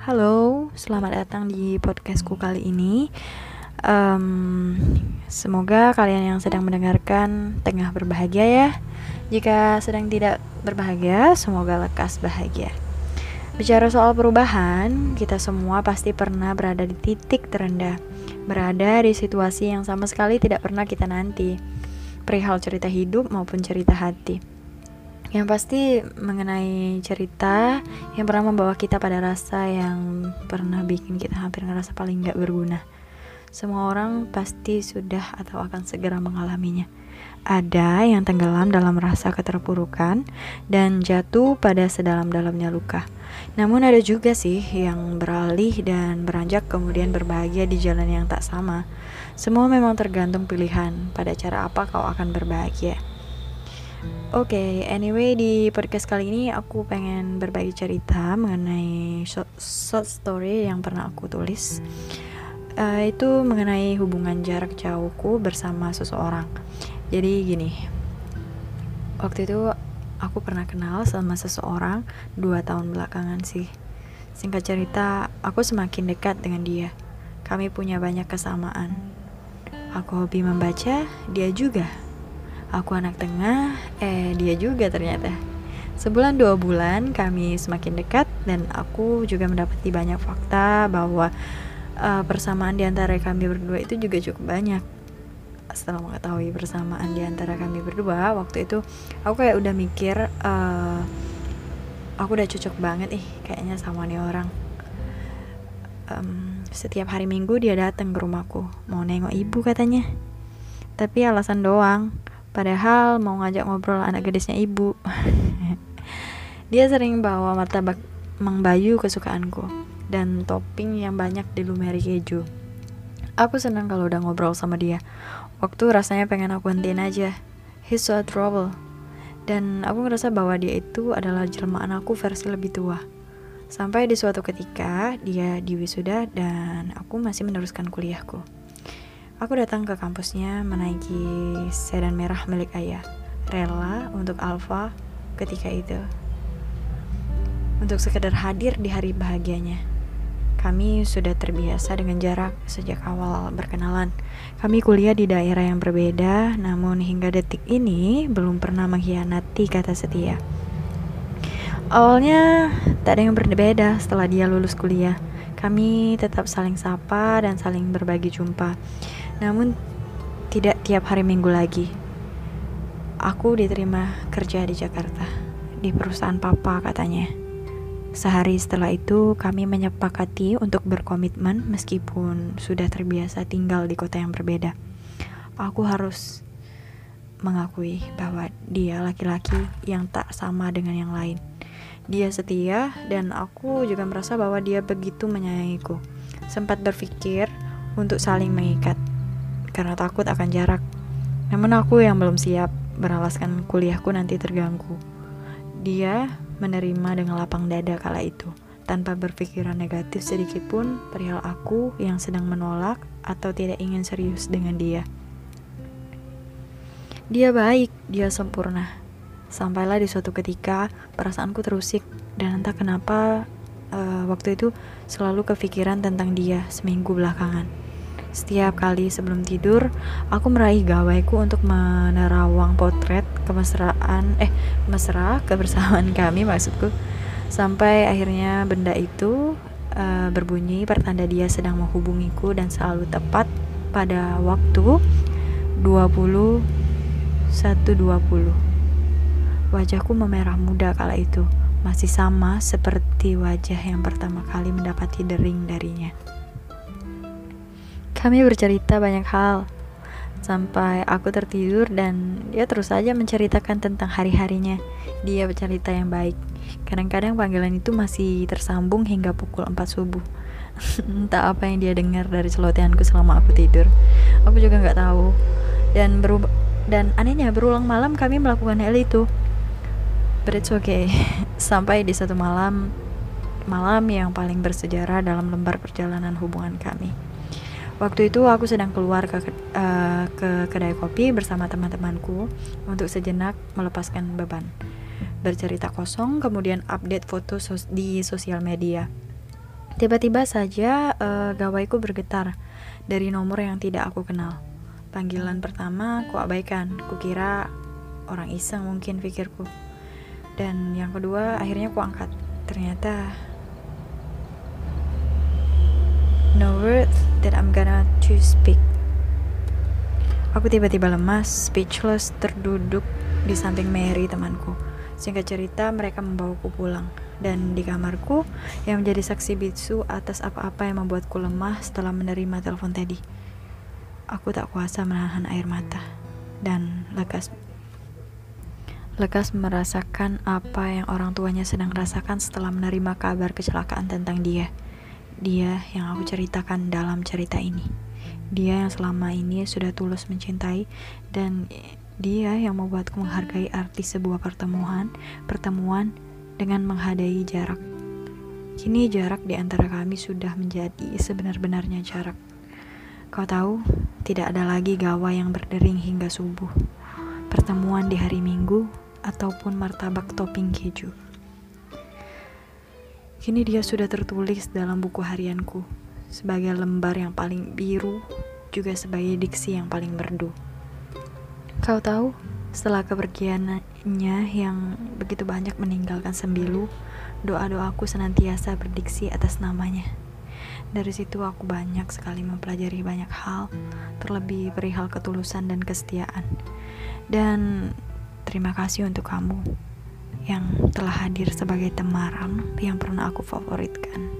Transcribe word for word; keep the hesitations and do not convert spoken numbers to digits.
Halo, selamat datang di podcastku kali ini. Um, semoga kalian yang sedang mendengarkan tengah berbahagia ya. Jika sedang tidak berbahagia, semoga lekas bahagia. Bicara soal perubahan, kita semua pasti pernah berada di titik terendah, berada di situasi yang sama sekali tidak pernah kita nanti, perihal cerita hidup maupun cerita hati. Yang pasti mengenai cerita yang pernah membawa kita pada rasa yang pernah bikin kita hampir ngerasa paling gak berguna. Semua orang pasti sudah atau akan segera mengalaminya. Ada yang tenggelam dalam rasa keterpurukan dan jatuh pada sedalam-dalamnya luka. Namun ada juga sih yang beralih dan beranjak kemudian berbahagia di jalan yang tak sama. Semua memang tergantung pilihan pada cara apa kau akan berbahagia. Oke, okay, anyway di podcast kali ini aku pengen berbagi cerita mengenai short, short story yang pernah aku tulis. Uh, itu mengenai hubungan jarak jauhku bersama seseorang. Jadi gini, waktu itu aku pernah kenal sama seseorang dua tahun belakangan sih. Singkat cerita, aku semakin dekat dengan dia. Kami punya banyak kesamaan. Aku hobi membaca, dia juga. Aku anak tengah, eh dia juga ternyata. Sebulan dua bulan kami semakin dekat dan aku juga mendapati banyak fakta bahwa uh, persamaan di antara kami berdua itu juga cukup banyak. Setelah mengetahui persamaan di antara kami berdua, waktu itu aku kayak udah mikir, uh, aku udah cocok banget nih kayaknya sama nih orang. Um, setiap hari Minggu dia datang ke rumahku, mau nengok ibu katanya. Tapi alasan doang. Padahal mau ngajak ngobrol anak gadisnya ibu. Dia sering bawa martabak Mang Bayu kesukaanku dan topping yang banyak dilumuri keju. Aku senang kalau udah ngobrol sama dia. Waktu rasanya pengen aku hentiin aja. He's so adorable. Dan aku ngerasa bahwa dia itu adalah jelmaan aku versi lebih tua. Sampai di suatu ketika dia di wisuda dan aku masih meneruskan kuliahku. Aku datang ke kampusnya menaiki sedan merah milik ayah, rela untuk Alfa ketika itu. Untuk sekedar hadir di hari bahagianya. Kami sudah terbiasa dengan jarak sejak awal berkenalan. Kami kuliah di daerah yang berbeda, namun hingga detik ini belum pernah mengkhianati kata setia. Awalnya tak ada yang berbeda setelah dia lulus kuliah. Kami tetap saling sapa dan saling berbagi jumpa. Namun tidak tiap hari Minggu lagi. Aku diterima kerja di Jakarta, di perusahaan papa katanya. Sehari setelah itu kami menyepakati untuk berkomitmen meskipun sudah terbiasa tinggal di kota yang berbeda. Aku harus mengakui bahwa dia laki-laki yang tak sama dengan yang lain. Dia setia dan aku juga merasa bahwa dia begitu menyayangiku. Sempat berpikir untuk saling mengikat karena takut akan jarak. Namun aku yang belum siap, beralaskan kuliahku nanti terganggu. Dia menerima dengan lapang dada kala itu, tanpa berpikiran negatif sedikit pun perihal aku yang sedang menolak atau tidak ingin serius dengan dia. Dia baik, dia sempurna. Sampailah di suatu ketika perasaanku terusik dan entah kenapa uh, waktu itu selalu kepikiran tentang dia seminggu belakangan. Setiap kali sebelum tidur, aku meraih gawaiku untuk menerawang potret kemesraan, eh mesra kebersamaan kami maksudku. Sampai akhirnya benda itu uh, berbunyi pertanda dia sedang menghubungiku dan selalu tepat pada waktu dua puluh satu dua puluh. Wajahku memerah muda kala itu, masih sama seperti wajah yang pertama kali mendapati dering darinya. Kami bercerita banyak hal, sampai aku tertidur dan dia terus saja menceritakan tentang hari-harinya. Dia bercerita yang baik. Kadang-kadang panggilan itu masih tersambung hingga pukul empat subuh. Entah apa yang dia dengar dari celotehanku selama aku tidur. Aku juga gak tahu. Dan berubah, dan anehnya berulang malam kami melakukan hal itu. But it's okay. Sampai di satu malam, malam yang paling bersejarah dalam lembar perjalanan hubungan kami. Waktu itu aku sedang keluar ke, uh, ke kedai kopi bersama teman-temanku untuk sejenak melepaskan beban. Bercerita kosong, kemudian update foto sos- di sosial media. Tiba-tiba saja uh, gawaiku bergetar dari nomor yang tidak aku kenal. Panggilan pertama ku abaikan, kukira orang iseng mungkin pikirku. Dan yang kedua akhirnya ku angkat. Ternyata no words that I'm gonna to speak. Aku tiba-tiba lemas, speechless, terduduk di samping Mary temanku. Singkat cerita mereka membawaku pulang. Dan di kamarku yang menjadi saksi bisu atas apa-apa yang membuatku lemah setelah menerima telepon tadi. Aku tak kuasa menahan air mata dan lekas lekas merasakan apa yang orang tuanya sedang rasakan setelah menerima kabar kecelakaan tentang dia. Dia yang aku ceritakan dalam cerita ini. Dia yang selama ini sudah tulus mencintai, dan dia yang membuatku menghargai arti sebuah pertemuan, pertemuan dengan menghadai jarak. Kini jarak di antara kami sudah menjadi sebenar-benarnya jarak. Kau tahu, tidak ada lagi gawai yang berdering hingga subuh, pertemuan di hari Minggu, ataupun martabak topping keju. Kini dia sudah tertulis dalam buku harianku, sebagai lembar yang paling biru, juga sebagai diksi yang paling merdu. Kau tahu, setelah kepergiannya yang begitu banyak meninggalkan sembilu, doa-doaku senantiasa berdiksi atas namanya. Dari situ aku banyak sekali mempelajari banyak hal, terlebih perihal ketulusan dan kesetiaan. Dan terima kasih untuk kamu yang telah hadir sebagai temaram yang pernah aku favoritkan.